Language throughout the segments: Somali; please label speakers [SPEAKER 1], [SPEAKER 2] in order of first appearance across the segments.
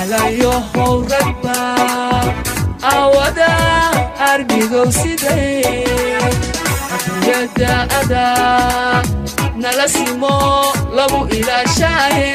[SPEAKER 1] alayo howragba awada arbigo sidee yada ada nalasimo labu ilaashaye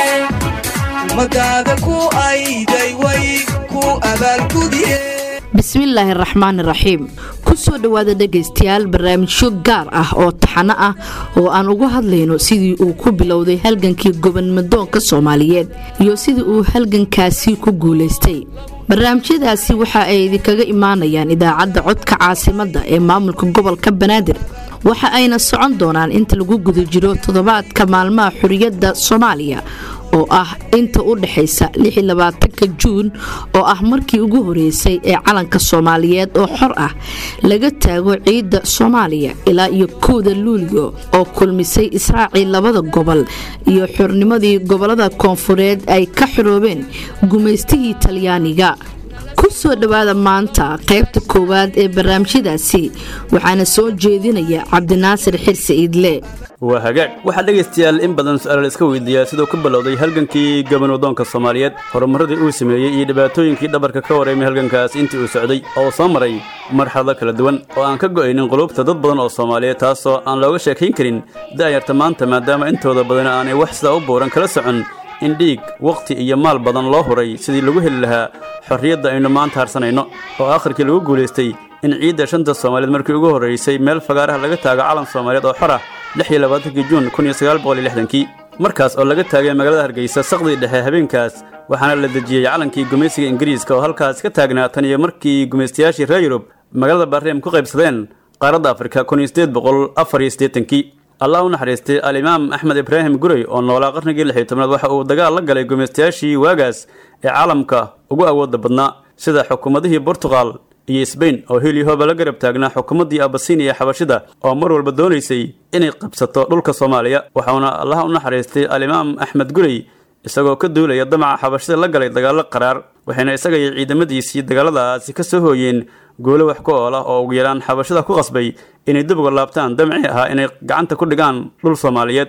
[SPEAKER 1] magaada ku ayday way ku abaalgudiye
[SPEAKER 2] bismillaahi raxmaani raxiim kusoo dhawaada dhagaystayaal barnaamijyo gaar ah oo taxano ah oo aan uga hadlayno sidii uu ku bilowday halgankii gobonmadoonka Soomaaliyeed iyo sidii uu halgankaasi ku guuleystay. barnaamijyadaasi waxa ay idinkaga imaanayaan idaacadda codka caasimadda ee maamulka gobolka Banaadir waxa ayna socon doonaan inta lagu guda jiro toddobaadka maalmaha xurriyadda Soomaaliya oo ah inta u dhaxaysa 26 Juun oo ah markii ugu horeysay ee calanka Soomaaliyeed oo xor ah laga taago ciidda Soomaaliya ilaa iyo 1 Luulyo oo kulmisay Israaciil labada gobol iyo xornimadii gobolada koonfureed ay ka xoroobeen gumeystihii Talyaaniga. kusoo dhawaada maanta qaybta koowaad ee barnaamijyadaasi waxaana soo jeedinaya Cabdinaasir Xirsi Idle.
[SPEAKER 3] waa hagaag waxa dhageystayaal in badan su'aal iska weydiiyaa sidoo ku bilowday halgankii gobonmadoonka Soomaaliyeed horumaradii uu sameeyay iyo dhibaatooyinkii dhabarka ka wareemay halgankaas intii uu socday oo soo maray marxalado kala duwan oo aan ka go'aynin qulubta dad badan oo Soomaaliyeed taasoo aan looga sheekayn karin daayarta maanta maadaama intooda badan aanay wax sida u booran kala socon in dhiig waqti iyo maal badan loo huray sidii lagu heli lahaa xorriyadda aynu maanta harsanayno oo aakhirkii lagu guuleystay in ciidda shanta Soomaaliyeed markii ugu horeysay meel fagaaraha laga taago calan Soomaaliyeed oo xor ah 26 Juun 1960 markaas oo laga taagay magaalada Hargeysa saqdii dhexe habeenkaas waxaana la dejiyay calankii gumeysiga Ingiriiska oo halkaas ka taagnaa tan iyo markii gumeystayaashii reer Yurub magaalada Barreem ku qaybsadeen qaaradda Afrika 1884 Allah u naxariistay al-Imaam Ahmed Ibrahim Gurey oo noolaa qarnigii 16aad waxa uu dagaal la galay gumeystayaashii waagaas ee caalamka ugu awoodda badnaa sida xukuumadihii Portugal iyo Spain oo hiliyoba la garab taagnaa xukuumadii Abyssinia ee Xabashida oo mar walba doonaysay inay qabsato dhulka Soomaaliya waxaana Allah u naxariistay al-Imaam Ahmed Gurey isagoo ka duulaya damaca Xabashida la galay dagaal qaraar waxayna isaga iyo ciidamadiisii dagaaladaasi ka soo hooyeen goolo wax ku oola oo ugu yaraan Xabashida ku qasbay inay dib uga laabtaan damci ahaa inay gacanta ku dhigaan dhul Soomaaliyeed.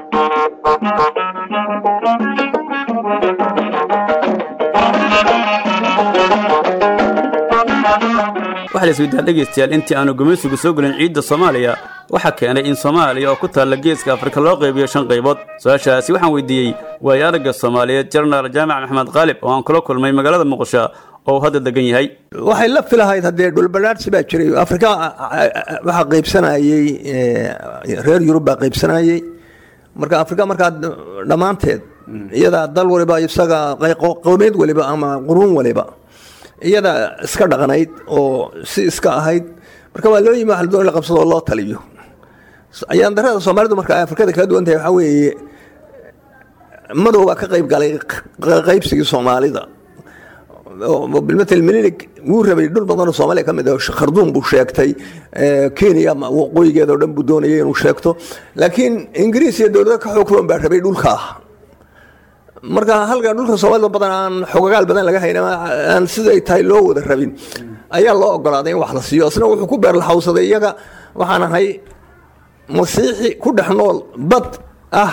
[SPEAKER 3] waxa la isweydiiyay dhageystayaal intii aanu gumeysigu soo galin ciidda Soomaaliya waxa keenay in Soomaaliya oo ku taal geeska Afrika loo qaybiyo 5 qaybood. su'aashaasi waxaan weydiiyay waayaaraga Soomaaliyeed General Jaamac Maxamed Qaalib oo aan kula kulmay magaalada Muqdisho oo hadda degan yahay.
[SPEAKER 4] waxay la filahayd hadee dhul balaadhsi baa jiray Afrika waxa qaybsanayay reer Yurub baa qaybsanayay marka Afrika marka dhamaanteed iyada dal waliba isaga qowmiyad waliba ama quruun waliba iyada iska dhaqanayd oo si iska ahayd marka waa loo yimaado doon la qabsado loo taliyo ayaan darada Soomaalidu marka Afrikada kala duwan tahay waxa weeye madowga ka qayb galay qaybsigii Soomaalida oo bilmatal Minilik wuu rabay dhul badan oo Soomaaliya kamid ah Khartoum buu sheegtay Kenya waqooyigeeda oo dhan buu doonayay inuu sheegto laakiin Ingiriis iyo dawladda ka xooggan baa rabay dhulka marka halka dhulka Soomaaliya badan aan xogagal badan laga hayna aan siday tahay loo wada rabin ayaa loo ogolaaday in wax la siiyo asna wuxuu ku beer la hawsaday iyaga waxaan ahay masiixi ku dhaxnool bad ah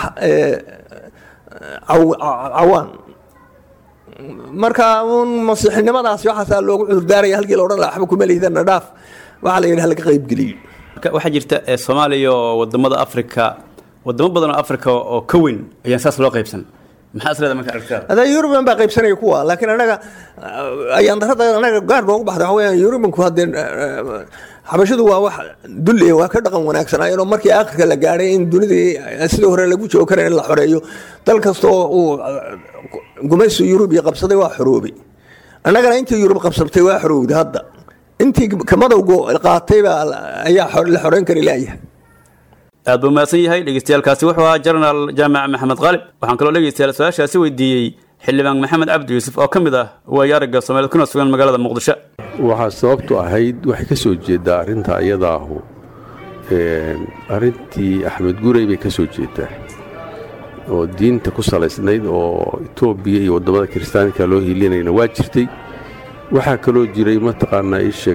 [SPEAKER 4] awaan marka masiixnimadaas waxa loogu cudurdaaray halkii la oran lahaa waxba kuma leeyahay dhaaf waxa la yiraahdaa laga qayb galiyo
[SPEAKER 3] waxa jirta Soomaaliya oo wadamada Afrika wadamo badan oo Afrika oo ka weyn ayaan saas loo qaybsan maxaa asrada marka aragtaa
[SPEAKER 4] hada Yuruban baa qaybsanay kuwa laakiin anaga ayaan darada anaga gaar baan ugu baxday waxa weeyaan Yurubanku hadeen Xabashidu waa wax dulli waa ka dhaqan wanaagsan ayuu markii aakhirka la gaaray in dunidii sidoo hore lagu joogo karay in la xoreeyo dal kasto oo gumeysi Yurub iyo qabsaday waa xoroobay anagana intii Yurub qabsatay waa xoroobay hadda intii kamadowgo qaatay ayaa la xoreyn kari laayahay
[SPEAKER 3] aad buu maasan yahay dhageystayaal wuxuu ahaa General Jaamac Maxamed Qaalib waxaan kaloo dhageystayaal su'aashaasi weydiiyay xildhibaan Maxamed Cabdi Yuusuf oo kamid ah waayaaraga Soomaaliyeed kuna sugan magaalada Muqdisho
[SPEAKER 5] waxa sababtu ahayd wax ka soo jeeda arinta iyada arintii Axmed Gurey bay ka soo jeedaa oo diinta ku salaysnayd oo Itoobiya iyo wadamada Kiristaanka loo hiilinayna waa jirtay waxa kaloo jiray mataqaanaa ishag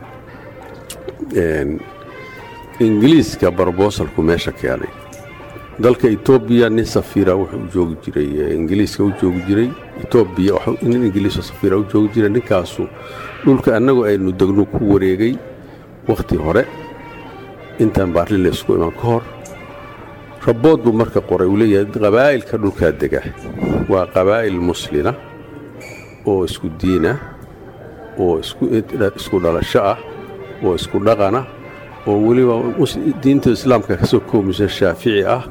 [SPEAKER 5] ingiliiska barbosalku meesha keenay dalka Ethiopia nin safiira wuxuu joogi jiray Ingiriiska u joogi jiray Ethiopia nin Ingiriis safiira u joogi jiray ninkaasu dhulka anagu aynu degno ku wareegay waqti hore intaan baarlin isku iman ka hor rabood buu marka qoray uu leeyahay qabaa'ilka dhulka dega waa qabaa'il muslina oo isku diina oo isku dhalasho ah oo isku dhaqana oo waliba diinta islaamka ka soo koobmaysa Shaafici ah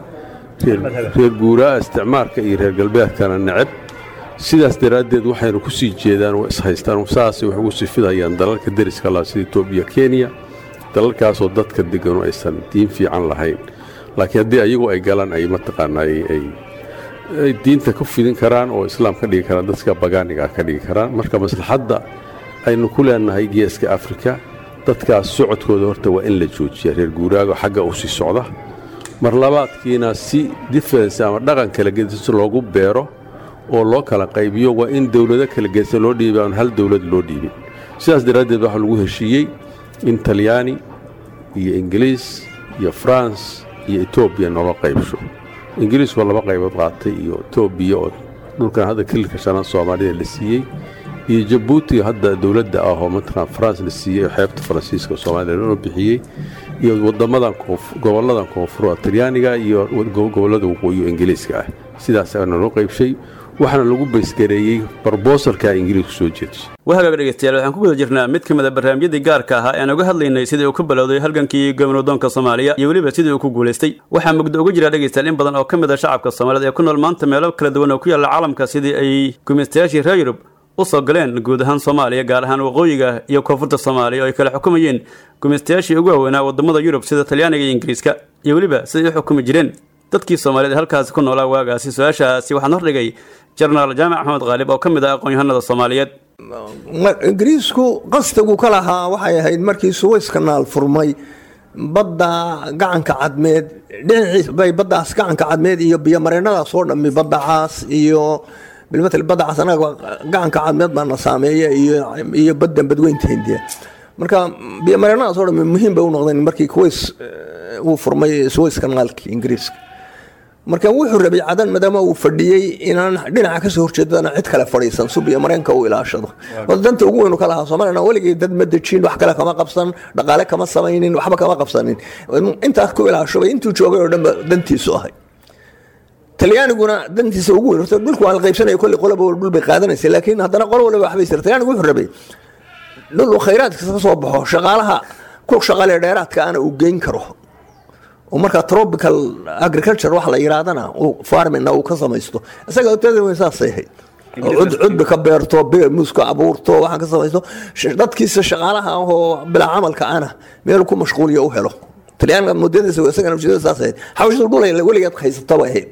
[SPEAKER 5] reer guuraa isticmaalka iyo reer galbeedkana nacab sidaas daraadeed waxaynu ku sii jeedaan oo is haystaan saas wax ugu sifidayaan dalalka dariska la sida Ethiopia Kenya dalalkaas oo dadka degan oo aysan diin fiican lahayn laakiin haddii ayagu ay galaan ay mataqaanay ay diinta ku fidin karaan oo islaamka dhigi karaan dadka bagaaniga ka dhigi karaan marka maslaxadda aynu ku leenahay geeska Afrika dadkaas socodkooda horta waa in la joojiyo reer guuraaga xagga u sii socda mar labaadkiina si defense ama dhaqan kala gedis loogu beero oo loo kala qaybiyo waa in dawlado kala gedis loo dhiibaan hal dawlad loo dhiibin sidaas daraadeed waxa lagu heshiiyay in Talyaani iyo Ingiriis iyo France iyo Ethiopia noo qaybsho Ingiriis waa laba qaybood qaatay iyo Ethiopia oo dhulkan hadda kilka shanaad Soomaaliya la siiyay iyo Djibouti hadda dawladda ah oo mataqaan France la siiyay xeebta Faransiiska Soomaaliya loo bixiyay iyo wadamadan gobolladan koonfur Talyaaniga iyo gobollada waqooyi Ingiriiska ah sidaas ayna loo qaybshay waxaana lagu baysgareeyay proposalka Ingiriisku soo jeediyay
[SPEAKER 3] waxaa dhageystayaal waxaan ku guda jirnaa mid kamid ah barnaamijyadii gaarka ah ee aan uga hadlaynay sidii uu ku bilowday halgankii gobnadoonka Soomaaliya iyo waliba sidii uu ku guuleystay waxaa mugdo ugu jira dhageystayaal in badan oo kamid ah shacabka Soomaaliyeed ee ku nool maanta meelo kala duwan oo ku yaala caalamka sidii ay gumaystayaashii reer Yurub u soo galeen guud ahaan Soomaaliya gaar ahaan waqooyiga iyo koonfurta Soomaaliya oo ay kala xukumayeen gumaystayaashii ugu waaweynaa wadamada Yurub sida Talyaaniga iyo Ingiriiska iyo waliba sidii u xukumi jireen dadkii Soomaaliyeed halkaas ku noolaa waagaasi su'aashaasi waxaan hordhigay General Jaamac Axmed Qaalib oo kamid ah aqoon-yahanada Soomaaliyeed
[SPEAKER 4] Ingiriisku qastigu ka lahaa waxay ahayd markii Suez Canal furmay badda gacanka cadmeed dhinaciis bay baddaas gacanka cadmeed iyo biyo mareennada soo dhammi baddacaas iyo bilmatal baddacaas anaga gacanka cadmeed baan saameeyay iyo baddan badweynta Hindiya marka biyo mareennada soo dhammi muhiim bay u noqdeen markii Kuwait uu furmay Suez Canalki Ingiriiska marka wuxuu rabay cadan madama uu fadhiyay inaan dhinaca ka soo horjeedana cid kale fadhiisan subiya mareenka uu ilaashado wadanta ugu weyn oo kala Soomaaliya waligii dad madajin wax kale kama qabsan dhaqaale kama sameeynin waxba kama qabsanin inta ku ilaashay intuu joogay oo dhan dantiisu ahay Talyaaniguna dantiisa ugu weyn dhulku waa la qaybsanay kulli qolaba dhul bay qaadanaysa laakiin haddana qolo walba waxbay sir Talyaanigu wuxuu rabay dhul khayraadka ka soo baxo shaqaalaha ku shaqaale dheeraadka ana uu geyn karo ومركا tropical agriculture wax la yiraahdo oo farming oo ka samaysto isaga tadaweysa saxay cud ka beerto muska abuurto waxa ka samaysto dadkiisa shaqaalaha oo bila amalka ana meel ku mashquuliyo u helo Talyaaniga mudadiisa isaga nafsiisa saasay xawshadu dhulay waligeed qaysata way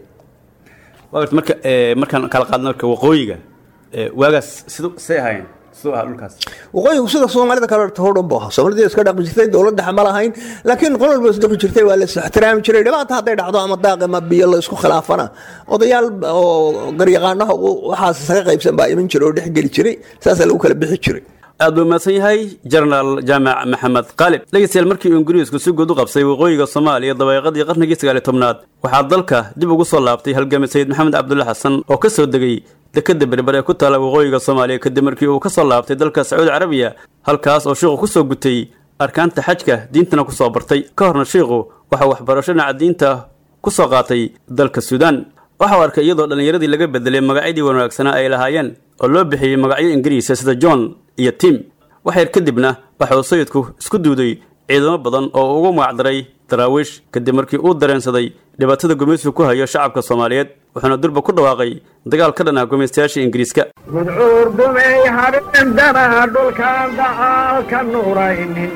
[SPEAKER 3] waqti markaan kala qaadno waqooyiga waagaas sidoo sahayn dhulkaas
[SPEAKER 4] waqooyigu sida Soomaalida kale toodon baa Soomaalida iska dhaqmi jirtay dawladda xamal ahayn laakiin qolol baa isdhaqmi jirtay waa la ixtiraami jiray dhibaato haday dhacdo ama daaq ama biyo la isku khilaafana odayaal oo garyaqaanaha waxa isaga qaybsan baa iman jiray oo dhex gali jiray saas lagu kala bixi jiray
[SPEAKER 3] aad buu maasan yahay General Jaamac Maxamed Qaalib dhageystayaal markii Ingiriisku si guud u qabsay waqooyiga Soomaaliya dabaaqadii qarnigii 19aad waxaa dalka dib ugu soo laabtay halgamay Sayid Maxamed Cabdulla Xasan oo ka soo degay dekada berbere ku taala waqooyiga Soomaaliya kadib markii uu ka soo laabtay dalka Sacuudi Carabiya halkaas oo sheekhu ku soo gutay arkaanta xajka diintana ku soo bartay ka horna sheekhu waxa waxbarasho dhinaca diinta ku soo qaatay dalka Suudaan waxa uu arkay iyadoo dhalinyaradii laga bedelay magacyadii wanaagsanaa ay lahaayeen oo loo bixiyay magacyo Ingiriis sida John iyo Tim waxa kadibna waxa uu sayidku isku duuday ciidamo badan oo ugu magacdaray daraawiish kadib markii uu dareensaday dhibaatada gumaysiga ku hayo shacabka Soomaaliyeed wuxuuna durba ku dhawaaqay dagaal ka dhanaa gumaystayaasha Ingiriiska
[SPEAKER 6] gudcuur dumay habeen dara dhulkan dagaal ka nuuraynin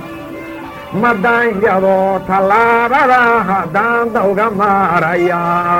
[SPEAKER 6] madanyado talaabada haddaan dawga maaraya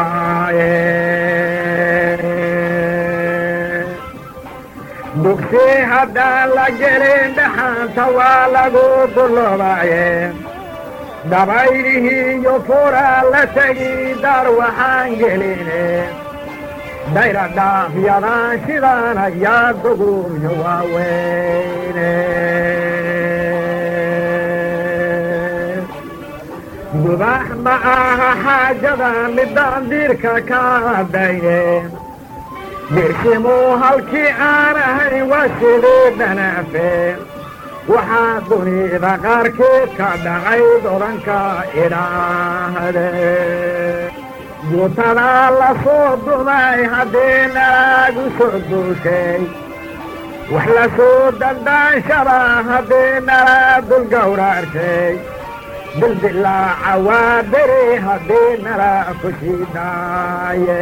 [SPEAKER 6] dugsi haddaan la gelin dhaxanta waa lagu dulloobaye dabaylihii iyo furaa la tegi dar waxaan geline dayra dhaafyadaan sidaan ayaa duguryo waaweyne dubax ma aha xaajada midaan diirka ka daye dirshimuu halkii aan ahayn waa sidii dhanaafe waxaa dunida qaarkeed ka dhacay dodanka idhaahde guutadaa la soo dumay haddii nalaagu soo duushay wax la soo dandaanshaba haddii nalaa dulgawraarshay dildilaaca waa beri haddii nalaa ku shidaaye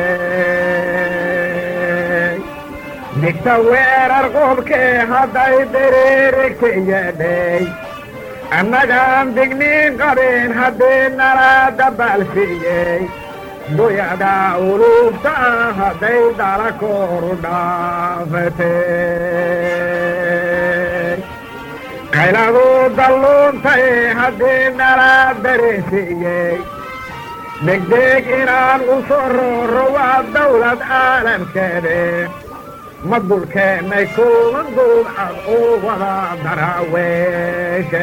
[SPEAKER 6] digta weerar qobkee hadday diriirigta yeedhay annagaan digniin qabin haddii nalaa dabaalsiiyey duyada uluubta hadday dala kooru dhaafatay qayladu dalluuntay haddii nalaa dareensiiyey degdeg inaan u soo rooro waa dawlad caalamkeede ma dulkeennay kuwa duubcad u wada daraaweeshe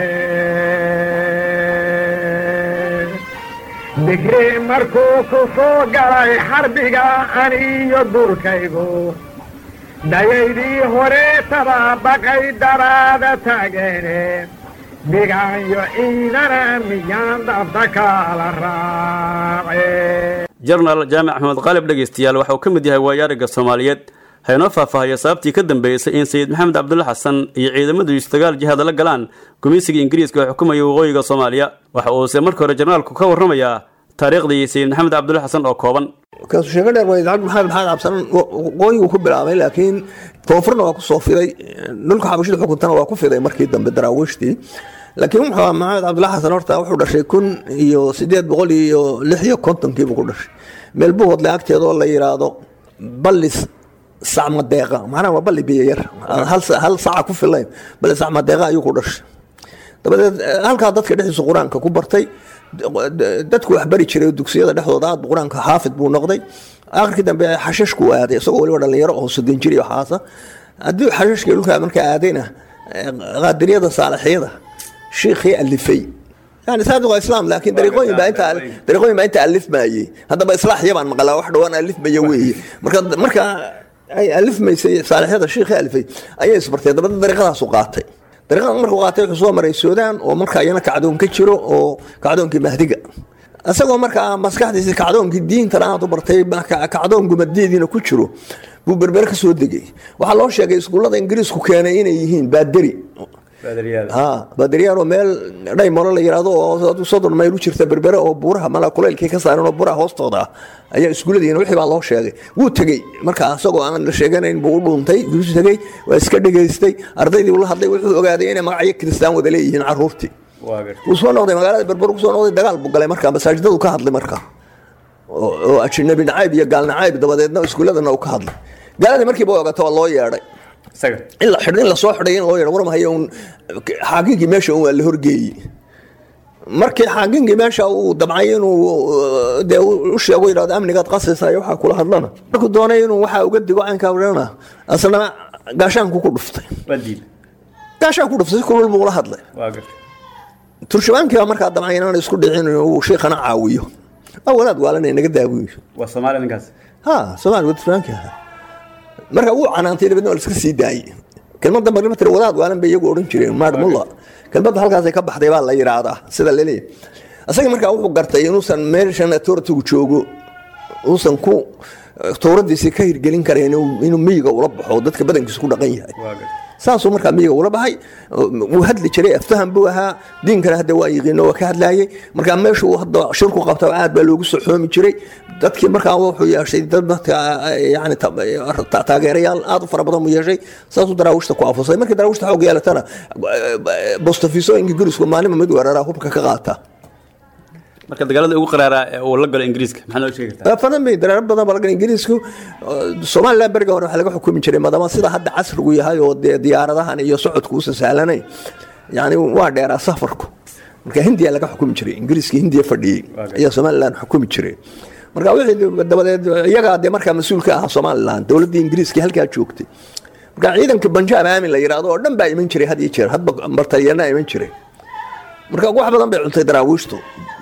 [SPEAKER 6] digri markuu ku soo galay xarbiga aniyo dulkaygu dayaydii hore tababaqay daraada taageene dhigaanyo ciidana miyaan dafta kala raace
[SPEAKER 3] jenaraal jaamac axmed qaalib dhegaystayaal waxa uu ka mid yahay waayaariga soomaaliyeed haynoo faahfaahaya sababtii ka dambeysay in sayid maxamed cabdulla xasan iyo ciidamadiisu dagaal jihaada la galaan gumaysigii ingiriiska oo xukumaya waqooyiga soomaaliya waxa uuse marka hore jenaraalku ka warramayaa taariikhdii sayid maxamed cabdulla xasan oo kooban
[SPEAKER 4] kaasu sheego dheer waa maxamed cabsan waqooyigu ku bilaabay laakiin koonfurna waa ku soo fiday dhulka xabashida xukuntana waa ku fiday markii dambe daraawiishtii laakiin wuxuu ahaa maxamed cabdulla xasan horta wuxuu dhashay 1856 buu ku dhashay meel buhoodle agteeda oo la yiraahdo ballis sacma deeqa macnaha waa balli biyo yar hal saaca ku filayn balli sacma deeqa ayuu ku dhashay dabadeed halkaa dadka dhexdiisa qur-aanka ku bartay dadku wax bari jiray dugsiyada dhexdooda aad qur-aanka xaafid buu noqday aakhirkii dambe xashashku aaday isagoo waliba dhalinyaro oo 30 jir iyo waxaasa haddii xashashkii dhulka markaa aadayna qaadiriyada saalixiyada sheekhii alifay يعني صادق الإسلام لكن طريقين بأنت ألف ماي هذا بإصلاح يبان مقلا واحد وأنا ألف مايوي مركا أي ألف ماي صالح هذا الشيخ ألفي أي صبرت هذا بدل طريقة سقاطي طريقة مركا قاطي كسوة مرة السودان ومركا ينا كعدون كتشرو وكعدون كمهدقة أسوأ مركا مسكحة كعدون كدين ترى أنا تبرتي كعدون كمدين كتشرو ببربرك سودقي وحلوش يا جيس كل هذا إنجليز كانوا يهين بادري badariyaal oo meel dhay maro la yiraahdo oo sodon mayl u jirta berbera oo buuraha mala kuleelkii ka saaran oo buuraha hoostooda ayaa iskuuladina wixii baa loo sheegay wuu tagay marka asagoo aan la sheeganayn buu u dhuuntay wuu tagay waa iska dhageystay ardaydii uu la hadlay wuxuu ogaaday inay magacyo kristaan wada leeyihiin caruurtii wuu soo noqday magaalada berber ku soo noqday dagaal buu galay marka masaajidadu ka hadlay marka oo ajnabi nacaib iyo gaal nacaib dabadeedna iskuuladana uu ka hadlay gaaladii markii buu ogaato loo yeeray إلا حدين لا صاح حدين غير ورم هيون حاجينك ماشى هو اللي هرجي مركي حاجينك ماشى ودمعين وده وش يقول هذا أمني قد قصص يوحى كل هذلنا كنت دونين وحى وجد جوعان كورنا أصلا قاشان كل رفض بديل قاشان كل رفض كل المغلا هذلا ترشمان كي أمرك دمعين أنا يسكت الحين وشيخ أنا عاويه أولاد قال أنا نقدر أقول
[SPEAKER 3] والصومال نقص
[SPEAKER 4] صومال وترشمان كي marka uu canaantay badna iska sii daayay kelmadda marnimada wadaad waalan bay iyagu oran jireen maadmulla kelmadda halkaas ay ka baxday baa la yiraahdaa sida leelay asaga marka wuxuu gartay inuusan meeshan toortu joogo uusan ku tooradiisa ka hirgelin kareen inuu miyiga ula baxo dadka badankiisa ku dhaqan yahay saasoo marka miyiga ula baxay uu hadli jiray aftahan buu ahaa diinkana hadda waa yiqiin oo ka hadlayay marka meeshu hadda shirku qabto aad baa loogu soo xoomi jiray dadkii markaa wuxuu yeeshay dad yani taageerayaal aad u fara badan u yeeshay saasuu daraawiishta ku afusay markii daraawiishta xoog yeelatana bostafisooyinka ingiriisku maalima mid weeraraa hubka ka qaata
[SPEAKER 3] marka dagaalada ugu qaraaraa oo la galo ingiriiska maxaa loo sheegi kartaa
[SPEAKER 4] fadan bay daraar badan baa la galo ingiriisku Soomaaliland bariga hore waxa laga xukumi jiray maadaama sida hadda casrigu yahay oo diyaaradahan iyo socodku u sahlanay yani waa dheeraa safarku marka Hindiya laga xukumi jiray ingiriiska Hindiya fadhiyay ayaa Soomaaliland xukumi jiray marka wixii dabadeed iyaga de marka mas'uulka ah Soomaaliland dawladda ingiriiska halka joogtay marka ciidanka Punjab aamin la yiraahdo oo dhan baa iman jiray had iyo jeer hadba martayana iman jiray marka wax badan bay cuntay daraawiishtu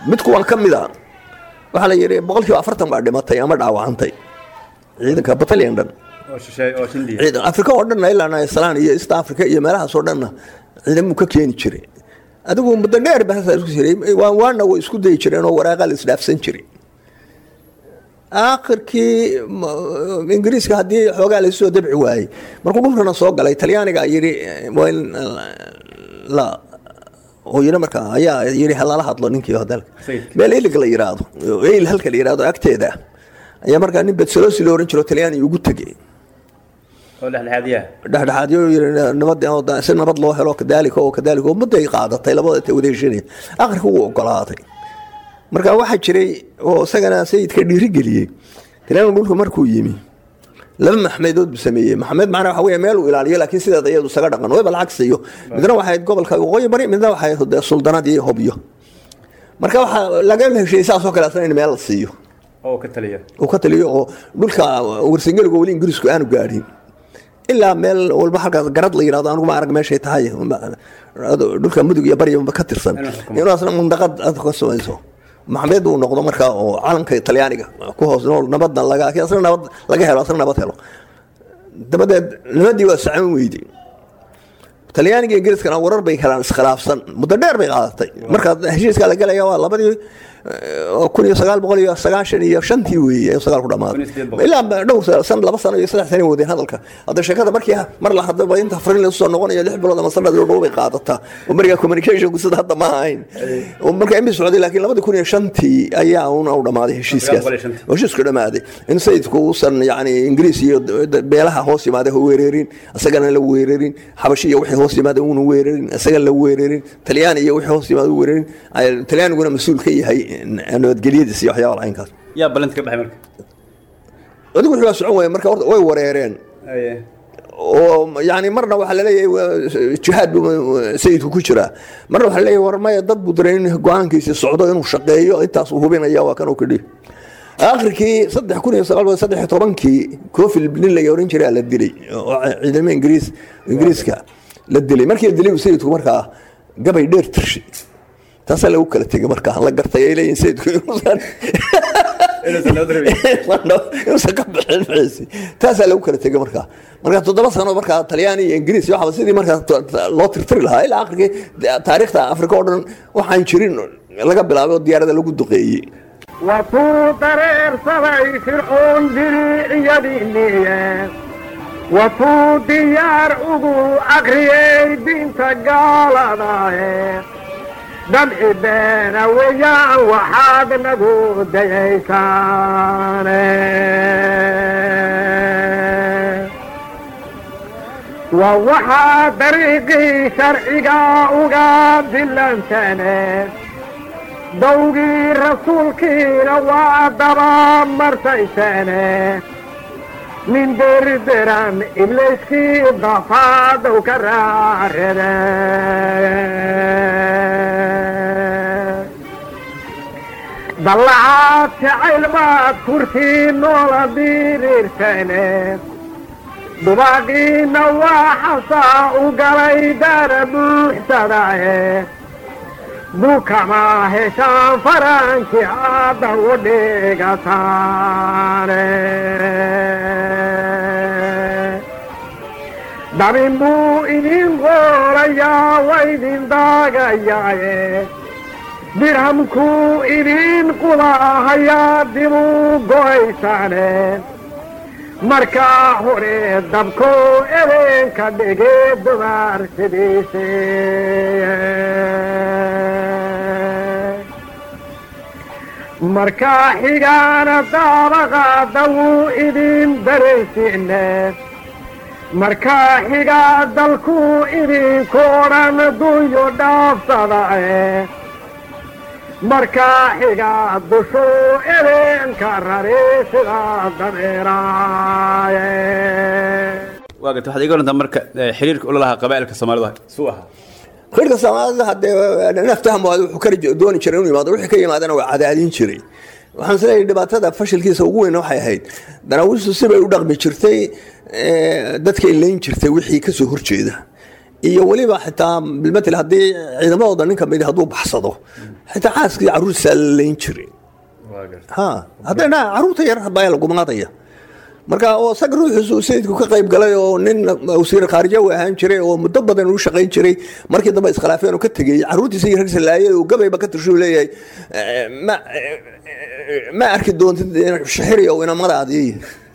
[SPEAKER 4] mid kuwan ka mid a waxaa la yidhi 40% baa dhimatay ama dhaawacantay ciidanka battalion dhan ciidan Afrika oo dhan ilaa Naisaland iyo East Africa iyo meelahaas oo dhan ciidamadu ka keeni jiray adigu muddo dheer baa isku jiray waana way isku day jireen oo waraaqa la isdhaafsan jiray aakhirkii ingiriiska hadii xoogaa la soo dabci waayay markuu dhulkana soo galay Talyaaniga yiri waan la oo yiri marka ayaa yiri halala hadlo ninkii hadalka meel ilga la yiraahdo eel halka la yiraahdo agteeda ayaa marka nin Betzalosi loo oran jiro Talyaani ugu tagay oo dhaxdhaxaadiyo nabad loo helo kadaalika oo mudday qaadatay labada wadeeshin aakhirka uu ogolaaday marka waxa jiray oo isagana sayidka dhiiri galiyay Talyaani dhulka markuu yimi laba maxmeedood sameeyay maxamed macna waxa weeye meel uu ilaaliyo laakiin sideeda iyadu isaga dhaqan way balcagsiyo midna waxa ay gobolka waqooyi bari midna waxa ay suldaanadii hobyo marka waxa laga heshiis saas oo kale in meel la siiyo oo ka taliyo oo dhulka warsingeliga wali ingiriisku aanu gaarin ilaa meel walba halkaas garad la yiraahdo anigu ma arag meeshay tahay dhulka mudug iyo bari ka tirsan inuu asna mundaqad aad ka soo maxamed uu noqdo marka oo calanka Talyaaniga ku hoos nool nabadan laga helo asna nabad helo dabadeed nabadii waa sacaan weydii Talyaaniga Ingiriiskana warar bay kala iskhilaafsan muddo dheer bay qaadatay marka heshiiska la galaya waa labadii 1995 weeye sagaal ku dhamaaday ilaa dhowr san laba sano iyo saddex sano wadeen hadalka hada sheekada markii mar la hadaba inta fariin la soo noqonayo 6 bilood ama sanad loo bay qaadataa oo mariga communication ku sida hadda ma ahayn oo marka imid Saudi laakiin 2005 ayaa uu dhamaaday heshiiska dhamaaday in sayidku uu san yaani Ingiriis iyo beelaha hoos yimaada weerarin asagana la weerarin Xabashiya wixii hoos yimaada uu weerarin asaga la weerarin Talyaani iyo wixii hoos yimaada weerarin Talyaaniguna mas'uul ka yahay nabadgelyadiisa iyo waxyaabo aynkaas
[SPEAKER 3] yaa balanta ka baxay marka
[SPEAKER 4] adigu wuxuu soo way marka way wareereen oo yaani marna waxa la leeyahay jihaad sayidku ku jira marna waxa la leeyahay warmay dad budrayn go'aankiisa socdo inuu shaqeeyo intaas uu hubinaya waa kan uu ka dhig aakhirkii 1913 koofil bin la yorin jiray la dilay ciidamada ingiriiska la dilay markii la dilay sayidku marka gabay dheer tirshi taas la kala tagay marka la gartay ay leeyeen sayidku inuu ka bixin taas la kala tagay marka 7 sano marka Talyaani iyo Ingiriis waxa sidii marka loo tirtiri lahaa ilaa aakhirkii taariikhda Afrika oo dhan waxaan jirin laga bilaabo diyaarada lagu duqeeyay
[SPEAKER 6] وفو طرير صبي فرعون دريعيدينيه وفو ديار أبو أغريي بنت قالدايه دمع بين ويا وحاد نقود ديسانه ووحى طريقي شرعي وقابل انتنه دوغي رسولكي وعدبا مرتيسانه من دردران إبليسكي ضفاد وكرارده ضلعات علمات كرتي نولا بيريرسانه دباقي نواحصا وقلي دار بوحسدايه بوكما هشام فرانكي عاده وديقاتانه دامين بو إنين غوريا وإنين داقايا درهمكو إنين قلاهيا دمو قويسانه marka hore dabko eren ka dhige dumar sidiise marka xigana dabaqa dawu idin dareysine marka xiga dalku idin kooran duyo dhaafsadae marka xiga dusho eren ka rareysida dameeraaye
[SPEAKER 3] waagad waxaad iga warantaa marka xiriirka ula lahaa qabaa'ilka Soomaalida suu ahaa
[SPEAKER 4] xiriirka Soomaalida hadda naftahmo wuxuu ka dooni jiray inuu yimaado wixii ka yimaadana waa cadaadin jiray waxaan isleeyahay dhibaatada fashilkiisa ugu weyn waxay ahayd daraawiishtu sibay u dhaqmi jirtay dadka ilayn jirtay wixii ka soo horjeeda iyo waliba xitaa bilmatal hadii ciidamadooda ninka mid hadduu baxsado xitaa xaaskii carruurtiisaa la layn jiray haddana carruurta yar baa la gumaadaya marka oo isaga ruuxiisu sayidku ka qayb galay oo nin wasiir khaarijiye uu ahaan jiray oo muddo badan uu shaqayn jiray markii dambe iskhilaafeen oo ka tegay carruurtiisa iyo ragsa laayay oo gabayba ka tirshuu leeyahay ma arki doontid shixiri oo inamadaadii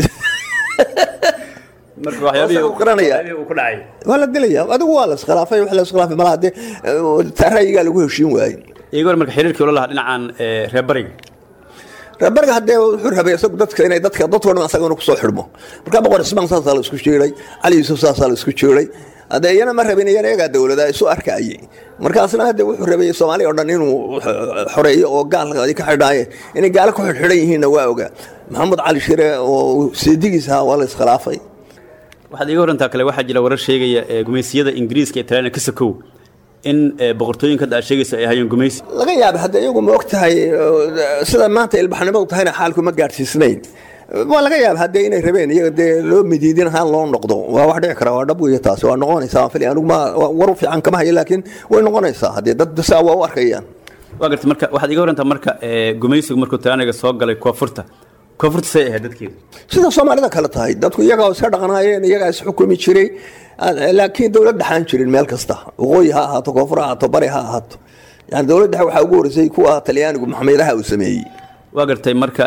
[SPEAKER 3] marka waxyaabihii uu ku dhacay
[SPEAKER 4] waa la dilaya adigu waa la iskhilaafay wax la iskhilaafay malaha dee ra'yigaa lagu heshiin waayey
[SPEAKER 3] iyagoor marka xiriirkii ula lahaa dhinacan reer bariga
[SPEAKER 4] reerbarga haddee wuxuu rabay isagu dadka inay dadkoo dhan asagana ku soo xidhmo marka boqor cismaan saasaa la isku jeeray cali yuusuf saasaa la isku jeeray haddee iyana ma rabin iyana iyagaa dowlada isu arkayay markaasna hadde wuxuu rabay soomaaliya oo dhan inuu xoreeyo oo gaalka ka xidhaaye inay gaalo ku xidhxidhan yihiinna waa ogaa maxamed cali shire oo seedigiis ahaa waa la iskhilaafay
[SPEAKER 3] waxaad iga horantaa kale waxaa jira warar sheegaya gumaysiyada ingiriiska ee talyaaniga ka sakow in boqortooyinka aad sheegaysa ay hayeen gumaysi
[SPEAKER 4] laga yaaba hadda iyagu ma og tahay sida maanta ilbaxnimadu tahayna xaalku ma gaadhsiisnayn waa laga yaaba haddee inay rabeen iyaga dee loo midiidin ahaan loo noqdo waa wax dhici kara waa dhab weeye taasi waa noqonaysaa waan filaya anigu ma war u fiican kama hayo laakiin way noqonaysaa haddee dad saa waa u arkayaan
[SPEAKER 3] waa gartay marka waxaad iga horantaa marka gumaysigu markuu talyaaniga soo galay koonfurta say ahayd dadkeedu
[SPEAKER 4] sida soomaalida kale tahay dadku iyagaa iska dhaqanaayeen iyagaa is xukumi jiray laakiin dowlad dhaxaan jirin meel kasta waqooyi ha ahaato koonfur ha ahaato bari ha ahaato yani dowlad dhexe waxaa ugu horeysay kuwa talyaanigu maxameydaha uu sameeyey
[SPEAKER 3] waa gartay marka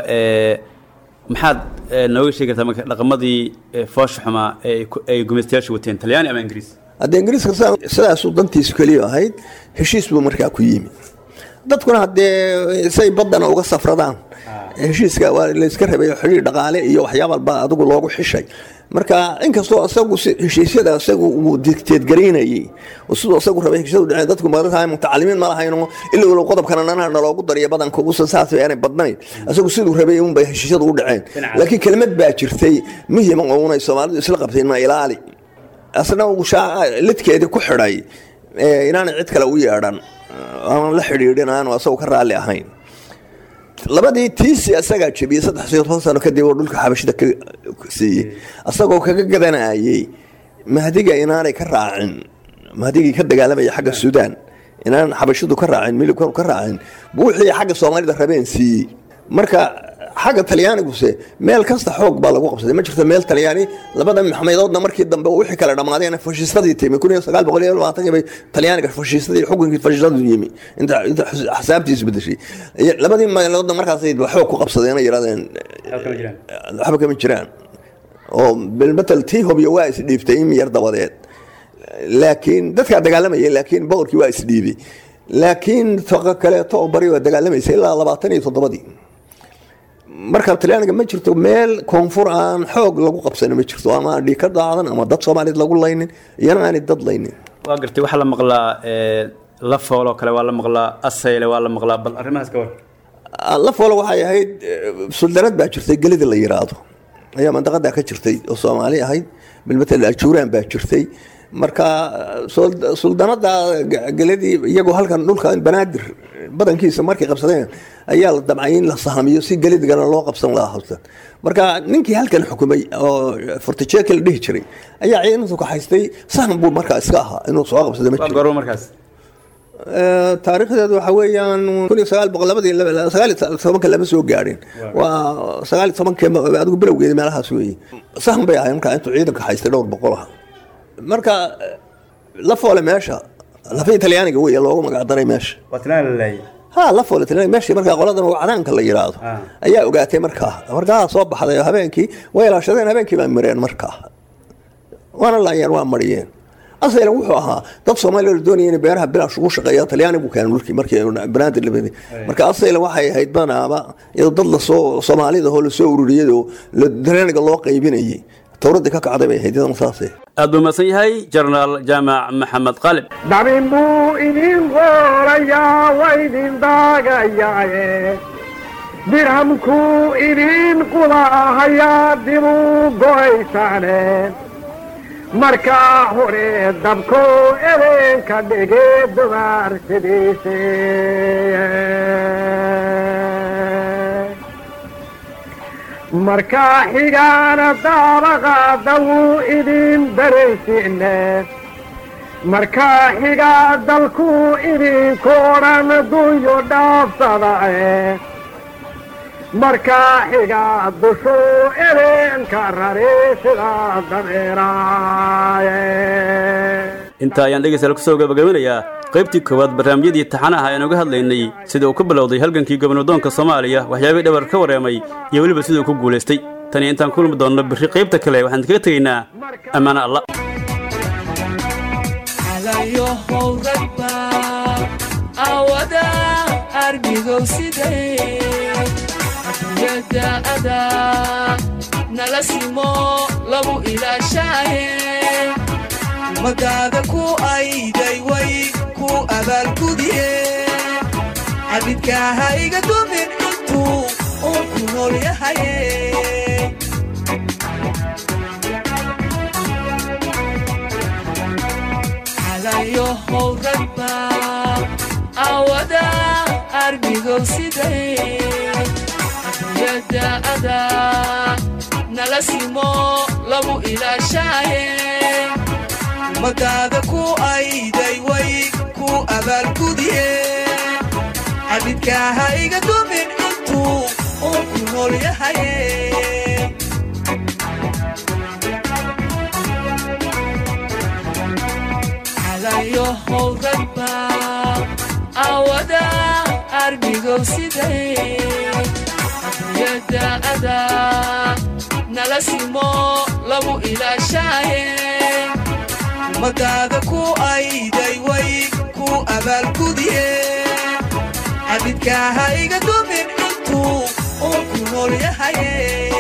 [SPEAKER 3] maxaad nooga sheegi kartaa marka dhaqamadii foosha xumaa ay gumaystayaashu wateen talyaani ama ingiriis
[SPEAKER 4] haddee ingiriiska sidaasuu dantiisu keliya ahayd heshiis buu markaa ku yimi dadkuna haddee say baddana uga safradaan heshiiska waa layska rabay xiriir dhaqaale iyo waxyaabalba adigu loogu xishay marka inkastoo isagu heshiisyada isagu uu dictategareynayay oo sidoo isagu rabay heshiisyadu dhaceen dadku maadaama mutacalimiin ma lahayno ilaa qodobkana nana loogu dariyo badanka ugu sasaasay aanay badnayn isagu siduu rabay in bay heshiisyadu u dhaceen laakiin kelmad baa jirtay muhiim oo una Soomaalidu isla qabteen ma ilaali asna uu lidkeedii ku xidhay inaanay cid kale u yeedhan aan la xidhiidhin aan asagu ka raali ahayn labadii tiisi asagaa jabiyey 3 sano kadib oo dhulka xabashida ka siiyey asagoo kaga gadanayay mahdiga inaanay ka raacin mahdigii ka dagaalamaya xagga Suudaan inaan xabashidu ka raacin milku ka raacin buuxii xagga Soomaalida rabeen siiyey marka xagga talyaanigu meel kasta xoog baa lagu qabsaday ma jirto meel talyaani labada maxmeedoodna markii dambe wixii kala dhamaadeen fashiistadii timi 1920 bay talyaaniga fashiistadii xukunkii fashiistadu yimi inta xisaabtiis bedeshay labadii meeloodna markaas ay xoog ku qabsadeen ay yiraahdeen waxba kama jiraan oo bilmatal tii hubiyo waa is dhiiftay in yar dabadeed laakiin dadka dagaalamay laakiin boqorkii waa is dhiibay laakiin taqa kale oo bari waa dagaalamayay ilaa 27 marka talyaaniga ma jirto meel koonfur aan xoog lagu qabsan ma jirto ama dhig ka daadan ama dad Soomaaliyeed lagu laynin iyana aan dad laynin
[SPEAKER 3] waa gartay waxa la maqlaa la foolo kale waa la maqlaa asayle waa la maqlaa bal arrimahaas ka war
[SPEAKER 4] la foolo waxay ahayd suldaanad baa jirtay galida la yiraahdo ayaa mandaqada ka jirtay oo Soomaali ahayd bilmatal ajuuraan baa jirtay marka suldaanada galadii iyagoo halkan dhulka banaadir badankiisa markay qabsadeen ayaa la damcayn la sahamiyo si galidigana loo qabsan lahaa marka ninkii halkan xukumay oo Fortichekel dhihi jiray ayaa ciidantu ka haystay saham buu markaa iska ahaa inuu soo qabsado ma jiro
[SPEAKER 3] garo markaas
[SPEAKER 4] taariikhdeedu waxa weeyaan 1919 lama soo gaarin waa 19 adigu bilowgeedii meelahaas weeyay saham bay ahayn markaa intuu ciidanka haystay dhowr boqol ah marka la foole meesha la fi talyaaniga way loogu magac daray meesha
[SPEAKER 3] watnaan leey
[SPEAKER 4] la foole talyaaniga meesha marka qoladan oo cadaanka la yiraahdo ayaa ogaatay markaa soo baxday habeenkii way ilaashadeen habeenkii baa mareen markaa waana la yar waa mariyeen asaylan wuxuu ahaa dad Soomaaliyeed doonayeen beeraha bilaash ugu shaqeeya talyaanigu keen markii banaadir la beeday marka asaylan waxay ahayd banaaba iyadoo dad la soo Soomaalida hoo la soo ururiyay oo la talyaaniga loo qaybinayay tawrada ka kacday bay ahayd idan saasay
[SPEAKER 3] aad buu masan yahay General Jaamac Maxamed Qalib
[SPEAKER 6] dabin buu idin qoraya waydin daagayaaye dirhamku idin qulahaya dibu go'aysane marka hore dabko erenka dhige dumar sidiise marka xigana dabaqa dawu idin daraysiine markaa xigaa dalku idinkoo dhan dunyo dhaafsadae markaa xigaa dushuu idinka rari sidaa dameeraaye
[SPEAKER 3] inta ayaan dhegaystayaal ku soo gabagabanayaa qaybtii koowaad barnaamijyadii taxanaha ayaan uga hadlaynay sida uu ku bilowday halgankii gobnadoonka Soomaaliya waxyaabay dhabar ka wareemay iyo waliba sidoo ku guuleystay tan intaan kulmi doonno bixi qaybta kale waxaan kaga tageynaa amaana Allah
[SPEAKER 1] alayo howraba awada arbigo sidee yada ada nalasimo labu ilaashaye magaada ku ayday way ku abaalgudiye abidka hayga dumin intuu oo ku nool yahay alayo howraba awada arbigo sidee yada ada nalasimo labu ilaashaye magaada ku ayday way ku abaalgudiye abidka hayga dumin intuu oo ku nool yahay alayo howraba awada arbigo sidee yada ada nalasimo labu ilaashaye magaada ku ayday way ku abaalgudiye abidka hayga dumin intuu oo ku nool yahay